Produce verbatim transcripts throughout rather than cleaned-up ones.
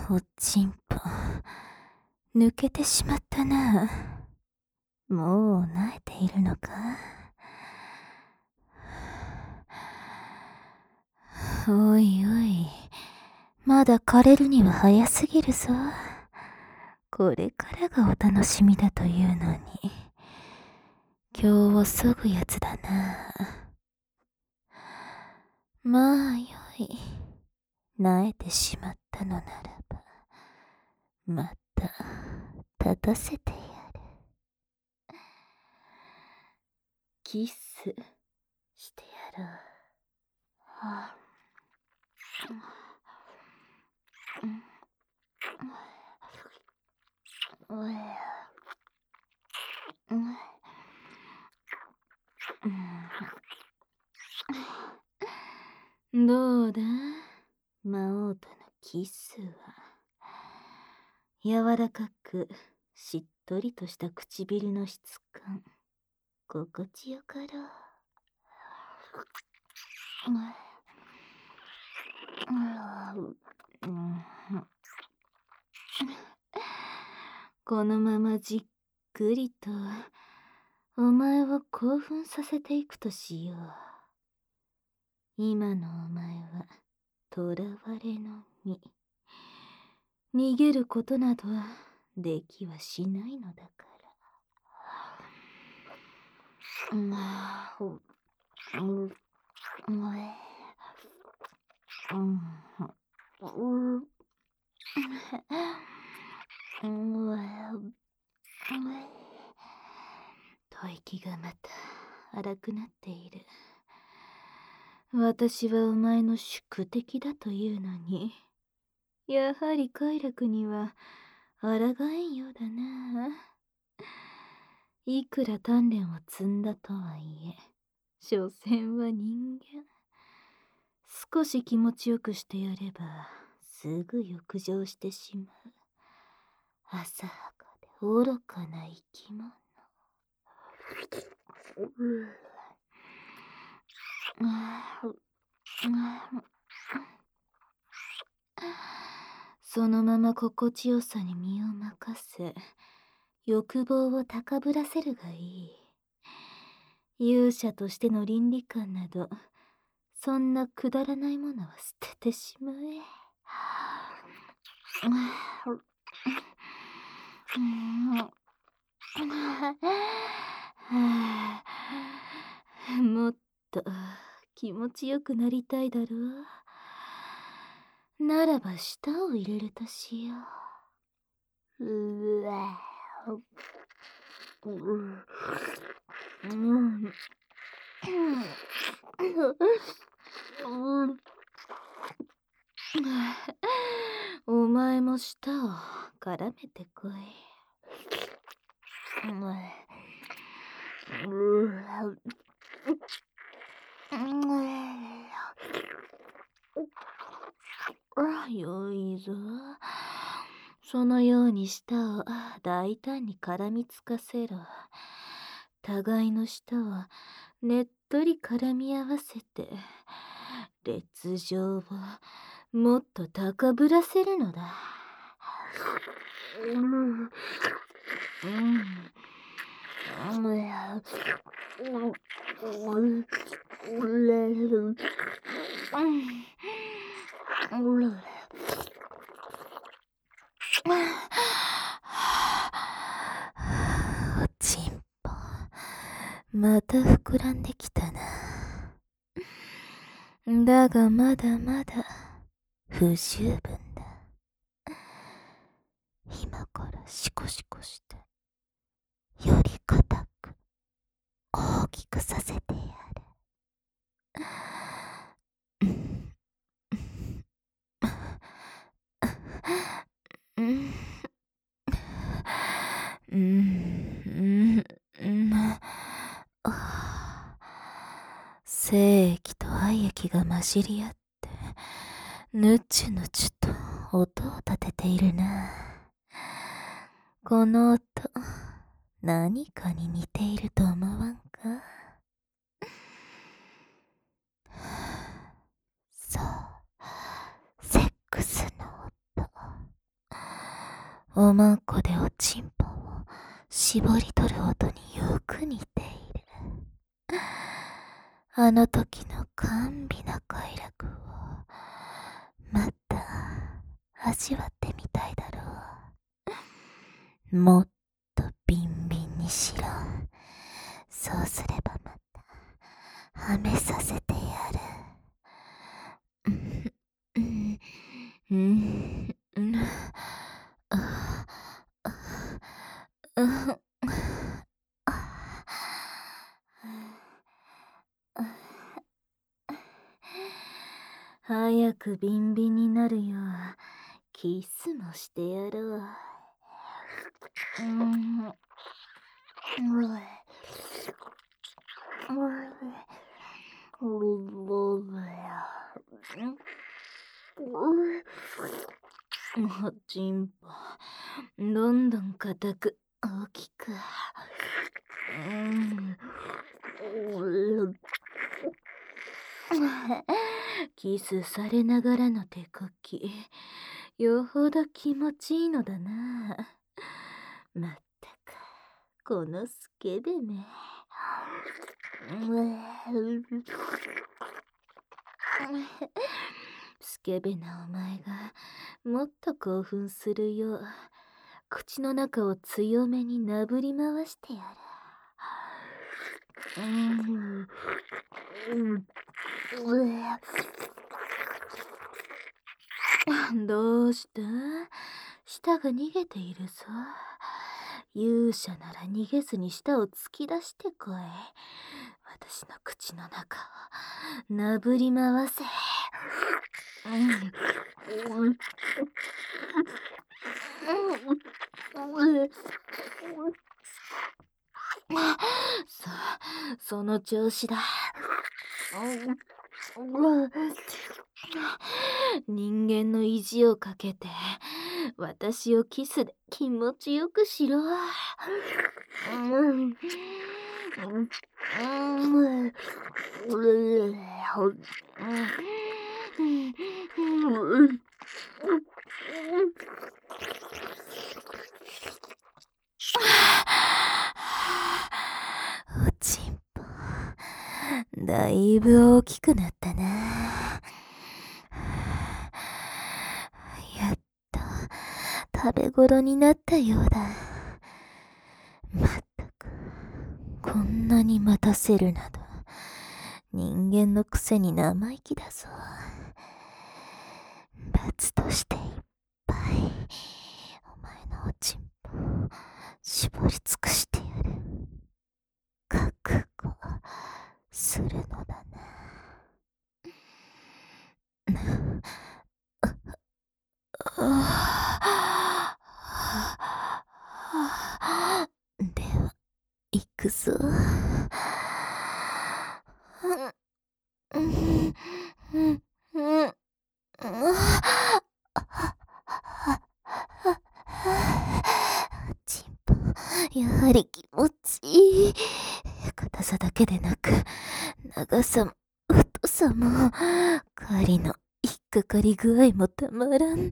おちんぽ、抜けてしまったな。もう慣れているのか？おいおい、まだ枯れるには早すぎるぞ。これからがお楽しみだというのに、今日をそぐやつだな。まあよい、萎えてしまったのならば、また立たせてやる。キスしてやろう。はあ、おや、どうだ、魔王とのキスは。柔らかくしっとりとした唇の質感、心地よかろう。このままじっくりとお前を興奮させていくとしよう。今のお前は囚われの身。逃げることなどできはしないのだから。吐息がまた荒くなっている。私はお前の宿敵だというのに、やはり快楽には抗えんようだな。いくら鍛錬を積んだとはいえ、所詮は人間。少し気持ちよくしてやればすぐ浴場してしまう浅はかで愚かな生き物。そのまま心地よさに身を任せ、欲望を高ぶらせるがいい。勇者としての倫理観など、そんなくだらないものは捨ててしまえ。もっと気持ちよくなりたいだろう。ならば舌を入れるとしよう。うわお前も舌を絡めてこい。よいぞ。そのように舌を大胆に絡みつかせろ。互いの舌をねっとり絡み合わせて、烈情をもっと高ぶらせるのだ。うん。おちんぽ、また膨らんできたな。だがまだまだ不十分だ。今からシコシコしてより固く大きくさせてやる。うんうんうんうん精液と愛液が混じり合ってぬちゅぬちゅと音を立てているな。この音、何かに似ていると思わんか？そう、セックスの音。 おまんこでおちんぽを絞り取る音によく似ている。あの時の甘美な快楽をまた味わってみたいだろう。もっとビンビンにしろ。そうすればまたはめさせてやる。うんうんうんうんあああ早くビンビンになるようキスもしてやろう。うんおちんぽどんどん硬く大きく。うんキスされながらの手こき、よほど気持ちいいのだな。まったく、このスケベめ。スケベなお前がもっと興奮するよう、口の中を強めになぶり回してやる。うんどうした？舌が逃げているぞ。勇者なら逃げずに舌を突き出してこい。私の口の中をなぶり回せ。うんさあ、その調子だ。人間の意地をかけて、私をキスで気持ちよくしろ。うんおちんぽ、だいぶ大きくなったな。やっと食べ頃になったようだ。まったく、こんなに待たせるなど、人間のくせに生意気だぞ。罰としていっぱい、お前のおちんぽを絞り尽くしてやる。覚悟するのだな。では、行くぞ。ちんぽ、やはり気持ちいい。硬さだけでなく、長さも太さも、狩りの引っかかり具合もたまらん。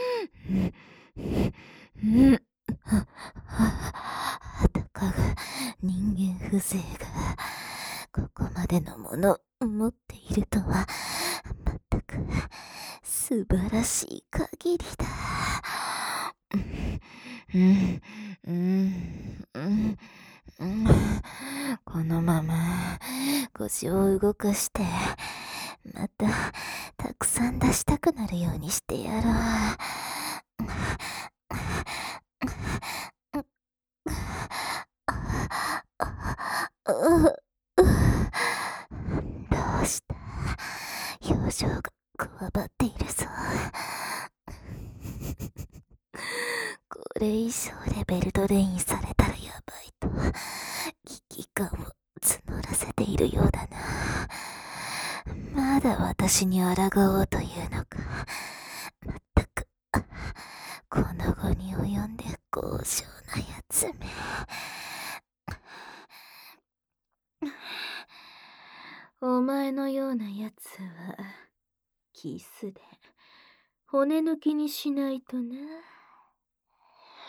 たかが人間風情がここまでのものを持っているとは、まったく素晴らしい限りだ。うんうんうんうん、このまま腰を動かしてまたたくさん出したくなるようにしてやろう。どうした？表情がこわばっているぞ。これ以上でベルトレインされたらやばいと危機感を募らせているようだな。まだ私に抗おうというのか。まったく、この後に及んで強情なやつめ。お前のようなやつはキスで骨抜きにしないとな。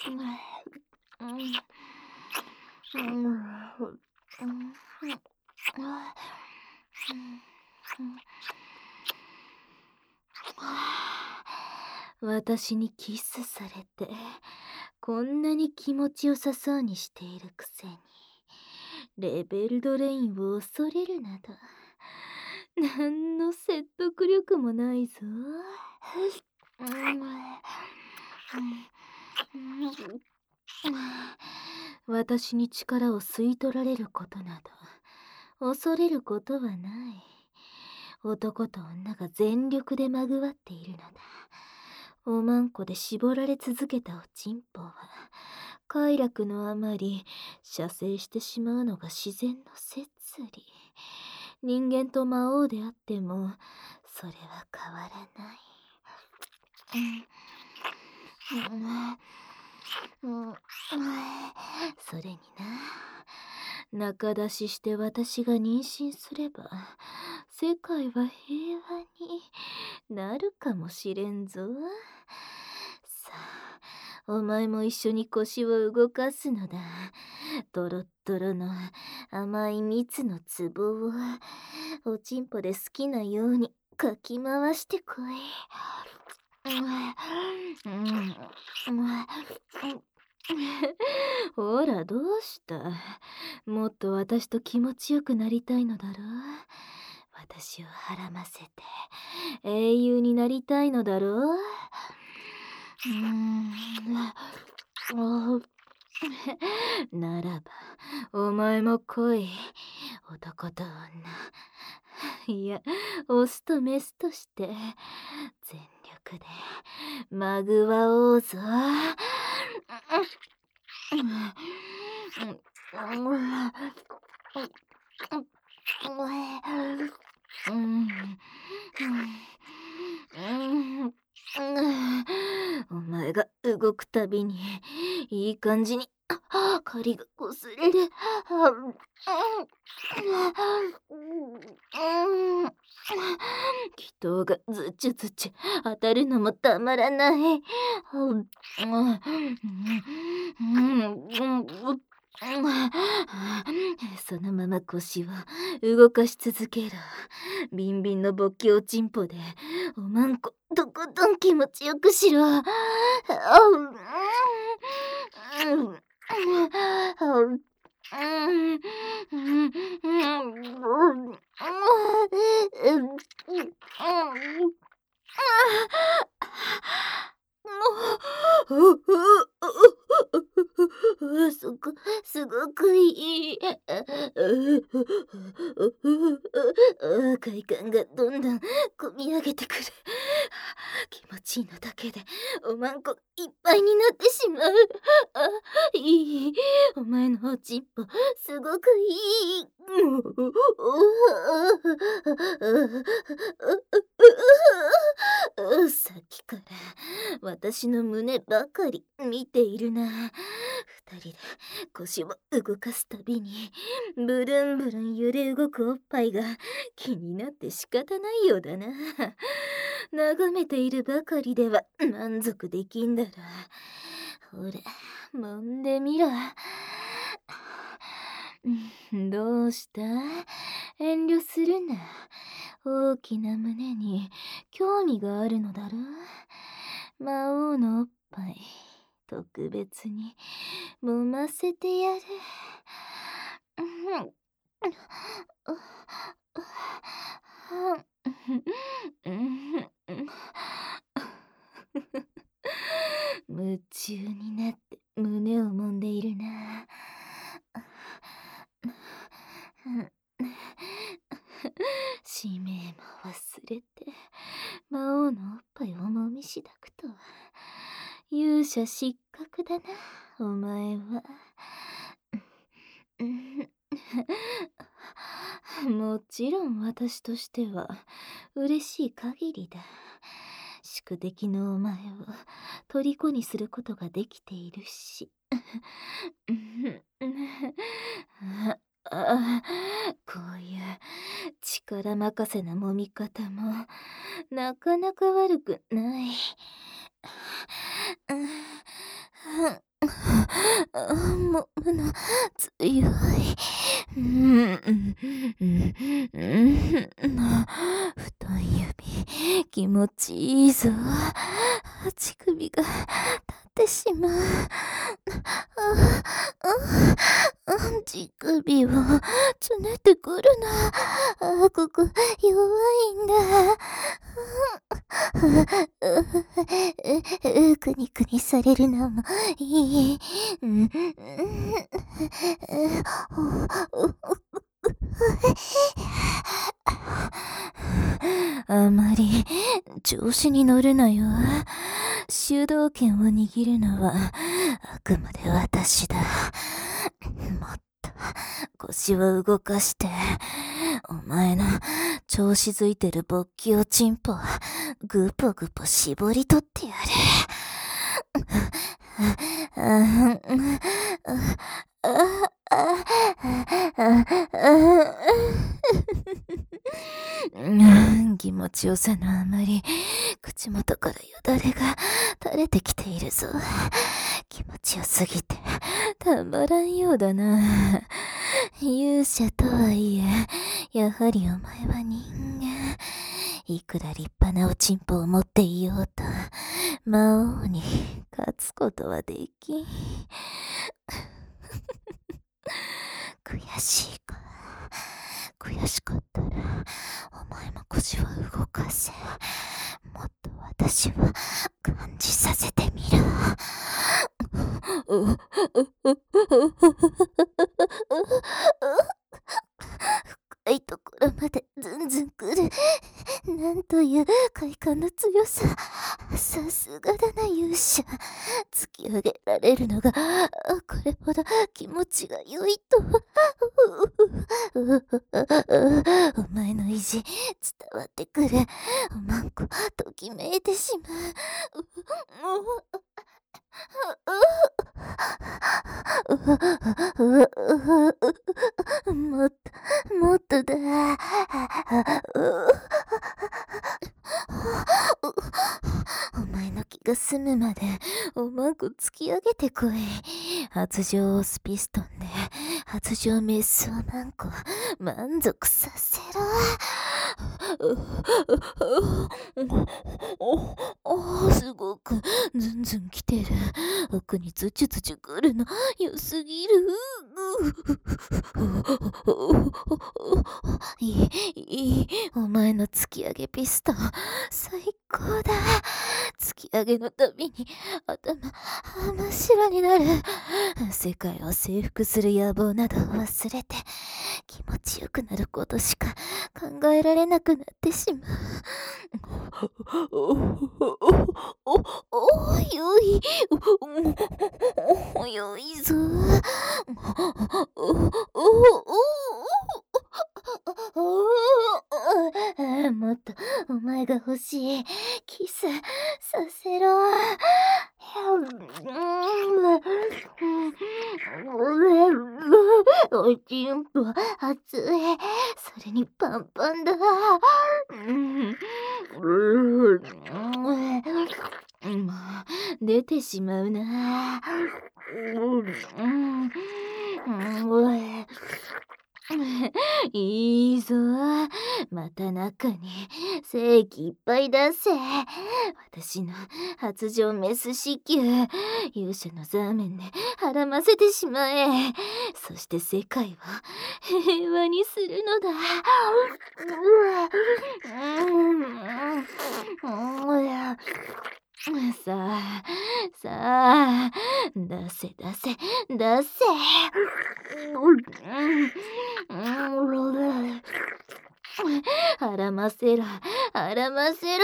私にキスされて、こんなに気持ちよさそうにしているくせに、レベルドレインを恐れるなど、なんの説得力もないぞ。私に力を吸い取られることなど、恐れることはない。男と女が全力でまぐわっているのだ。おまんこで絞られ続けたおちんぽは、快楽のあまり射精してしまうのが自然の摂理。人間と魔王であっても、それは変わらない。それにな、仲出しして私が妊娠すれば、世界は平和になるかもしれんぞ。さあ、お前も一緒に腰を動かすのだ。ドロッドロの甘い蜜の壺をおちんぽで好きなようにかき回してこい。ほら、どうした？もっと私と気持ちよくなりたいのだろう？私をはらませて英雄になりたいのだろう？うーんならば、お前も来い。男と女。いや、オスとメスとして、全力で、まぐわおうぞ。お前が動くたびにいい感じに針が擦れる。祈祷がずちゅずちゅ当たるのもたまらない。そのまま腰を動かし続けろ。ビンビンの勃起おちんぽでおまんことことん気持ちよくしろ。すご、すごくいい。快感がどんどんこみ上げてくる。気持ちいいのだけでおまんこいっぱいになってしまう。あ、いい。お前のおちんぽすごくいい。さっきから私の胸ばかり見ているな。二人で腰を動かすたびにブルンブルン揺れ動くおっぱいが気になって仕方ないようだな。眺めているばかりでは満足できんだろ。ほら、揉んでみろ。どうした？遠慮するな。大きな胸に興味があるのだろう。魔王のおっぱい、特別に揉ませてやる。夢中になって胸を揉んでいるな。使命も忘れて魔王のおっぱいをもみしだくとは。勇者失格だな、お前は。もちろん私としては嬉しい限りだ。宿敵のお前を虜にすることができているし。ああ、こういう力任せな揉み方もなかなか悪くない。 あ、もむの強い。うん、うん、うん、うん、太い指、気持ちいいぞ。乳首が立ってしまう。ああ、あ、乳首をつねってくるな。あ、ここ弱いんだ。うくにくにされるのもいい。うん、あまり調子に乗るなよ。主導権を握るのはあくまで私だ。もっと腰を動かして、お前の調子づいてる勃起をチンポぐぽぐぽ絞り取ってやる。気持ちよさのあまり口元からよだれが垂れてきているぞ。気持ちよすぎてたまらんようだな。勇者とはいえ、やはりお前は人間。いくら立派なおちんぽを持っていようと、魔王に勝つことはできん。悔しいか。悔しかったら、お前も腰を動かせ。もっと私を感じさせてみろ。深いところまでずんずん来る。なんという快感の強さ。さすがだな勇者。突き上げられるのがこれほど気持ちが良いと。お前の意地伝わってくる。おまんこときめいてしまう。もっと、もっとだ。お前の気が済むまでおまんこ突き上げてこい。発情オスピストンで発情メスを何個満足させろ。おお、すごくずんずん来てる。奥にズチュズチュ来るの良すぎる。いい、いい、お前の突き上げピストン最高だ。突き上げのたびに頭真っ白になる。世界を征服する野望などを忘れて気持ちよくなることしか考えられなくなってしまう。おおおよいよいぞ。もっとお前が欲しい。キスさせろ。おちんぽ熱い。それにパンパンだ。もう出てしまうな。いいぞ。また中に精液いっぱい出せ。私の発情メス子宮、勇者のザーメンではらませてしまえ。そして世界を平和にするのだ。さあ、さあ、出せ出せ、出せ。はらませろ、はらませろ。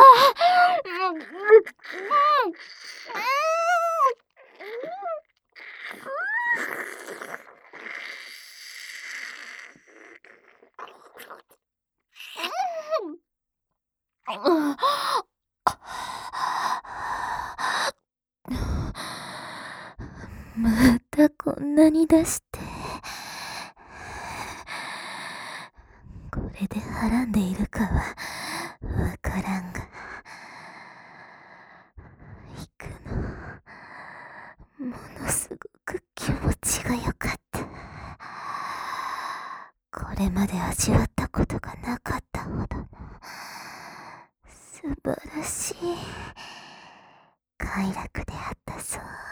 またこんなに出して。これではらんでいるかはわからんが、行くのものすごく気持ちが良かった。これまで味わったことがなかったほどの素晴らしい快楽であったぞ。